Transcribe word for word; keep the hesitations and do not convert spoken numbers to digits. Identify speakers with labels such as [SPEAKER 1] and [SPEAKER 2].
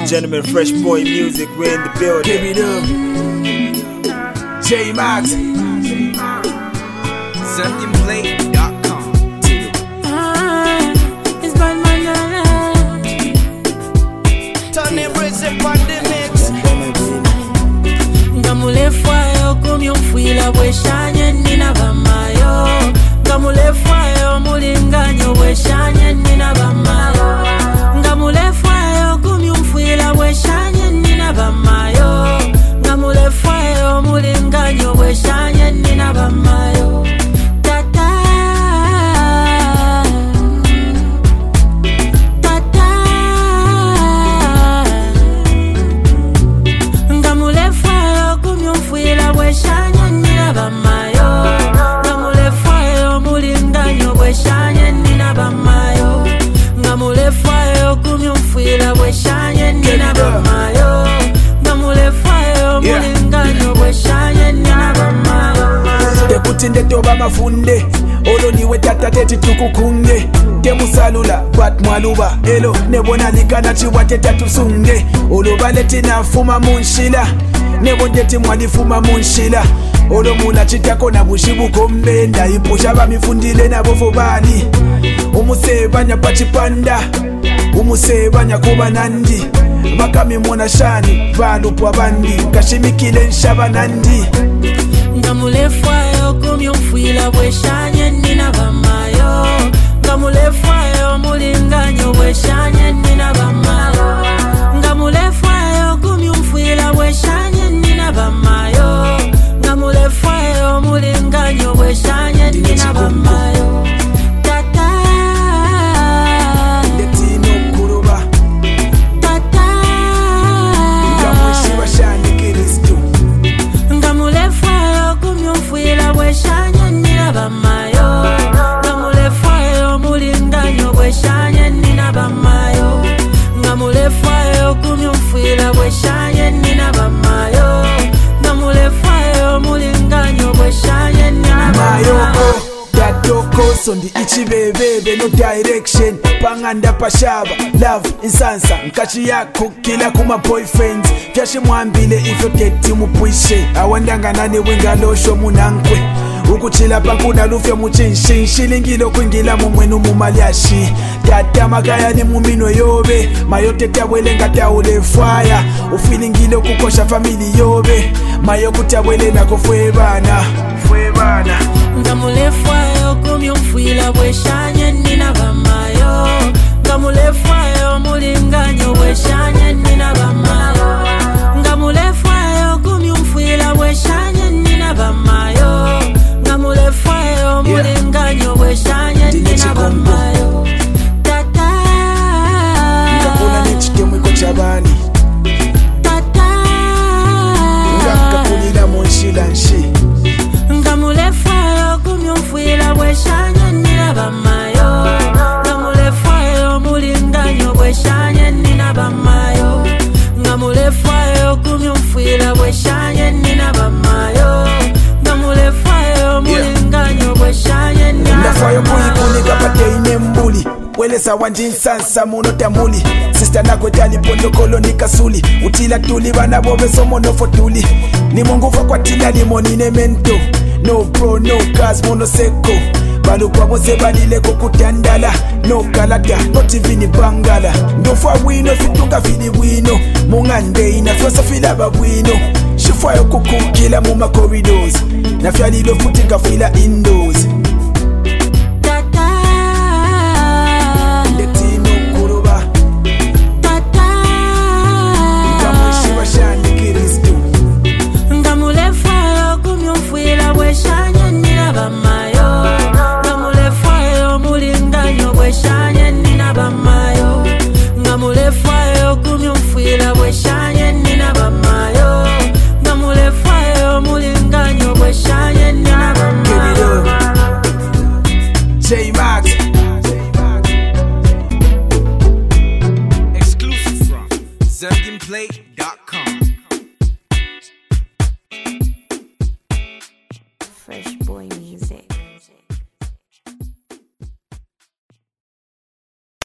[SPEAKER 1] Gentlemen, Fresh Boy Music, we're in the building.
[SPEAKER 2] Give it up. J Max.
[SPEAKER 3] Sunday Blade dot com.
[SPEAKER 4] Ah, it's bad man.
[SPEAKER 3] Tony Bridget on the mix.
[SPEAKER 4] Ngamule fwayo kumyo mfwila weshanye nina bamayo. Ngamule fwayo mulinganyo weshanye nina bamayo. Ngamule fwayo kumyo mfwila weshanye nina bamayo. Ngamule fwayo mulinganyo weshanye nina bamayo. Tata Tata Ngamule fwayo kumyo mfwila weshanye nina bamayo. Ngamule fwayo mulinganyo weshanye nina bamayo. Ngamule fwayo kumyo mfwila weshanye nina bamayo. Ngamule fwayo mulinganyo weshanye nina bamayo.
[SPEAKER 2] Tekutinde toba mafunde olo niwe tata teti tukukunge temusalula bat mwaluba elo nebona likana chiwate tatusunge olo baleti nafuma munshila nebondeti mwalifuma munshila olo mula chitako na bushibuko mbenda ipusha bamifundile nabofo bani umusebanya pachipanda umusebanya kuba nandi bakami mona shani balupwa bandi kashimikile nshaba nandi.
[SPEAKER 4] Ngamule fwayo kumyo mfwila weshanye nina bamayo. Ngamule fwayo mulinganyo weshanye nina bamayo. Ngamule fwayo kumyo mfwila weshanye nina bamayo. Ngamule fwayo mulinganyo weshanye nina bamayo. Tata
[SPEAKER 2] Ndetino kuruba
[SPEAKER 4] Tata
[SPEAKER 2] ngamwishiba shani kiristu
[SPEAKER 4] Ngamule fwayo kumyo mfwila weshanye nina bamayo. Ngamule fwayo mulinganyo weshanye nina bamayo. Ngamule fwayo kumyo mfwila weshanye nina bamayo. Ngamule fwayo mulinganyo weshanye nina
[SPEAKER 2] mayoko
[SPEAKER 4] bamayo.
[SPEAKER 2] datoko sondi ichibebebe no direction panganda pashaba love insansa nkachi yako kila kuma boyfriends vyashi mwambile ifyo keti mupwishe awandanganane wengalosho munankwe ukuchila pankuna lufye muchinshin shilingilo kwingila mumwenu mumalyashi tata makaya ni mumino yobe mayote tabwele ngataule fwaya ufilingilo kukosha famili yobe mayo kutabwele nako fwe bana fwe bana.
[SPEAKER 4] Ngamule fwayo kumyo mfwila weshanye nina bamayo. Ngamule fwayo mulinganyo weshanye nina bamayo. Ngamule fwayo kumyo mfwila weshanye nina bamayo. Ngamule fwayo mulinganyo weshanye nina bamayo. Tata
[SPEAKER 2] ngakula nechikemwe kochabani
[SPEAKER 4] Tata
[SPEAKER 2] ngakakulila monshila nshi
[SPEAKER 4] Ngamule fwayo kumyo mfwila weshanye nina bamayo. Ngamule fwayo mulinganyo weshanye nina bamayo. Ngamule fwayo kumyo mfwila weshanye nina bamayo. Ngamule fwayo mulinganyo weshanye nina
[SPEAKER 2] ndafayo
[SPEAKER 4] bamayo.
[SPEAKER 2] kuyikunika pateine mbuli welesa wanjinsansa muno tamuli sista nakwe talipondokolo nikasuli utila tuli bana bobe somonofo tuli ni mungufa kwa tila limonine mento no bro no cars mono seko balukwa bose balileko kutandala no kalata no tv ni bangala ndofa wino fitunga fili wino mungandeina fyosa filaba bwino shifwayo kukukila muma corridors na fyalilo futi ngafila indoors